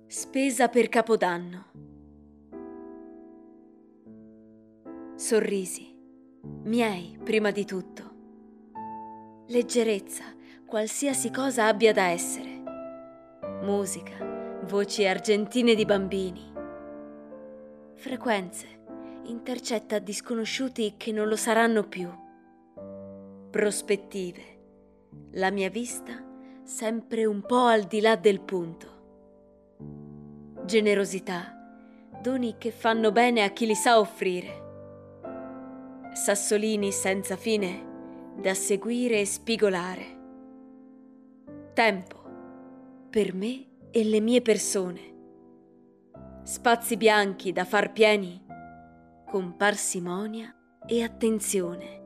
Spesa per Capodanno. Sorrisi, miei prima di tutto. Leggerezza, qualsiasi cosa abbia da essere. Musica, voci argentine di bambini. Frequenze, intercetta disconosciuti che non lo saranno più. Prospettive, la mia vista sempre un po' al di là del punto. Generosità, doni che fanno bene a chi li sa offrire. Sassolini senza fine da seguire e spigolare. Tempo, per me e le mie persone. Spazi bianchi da far pieni con parsimonia e attenzione.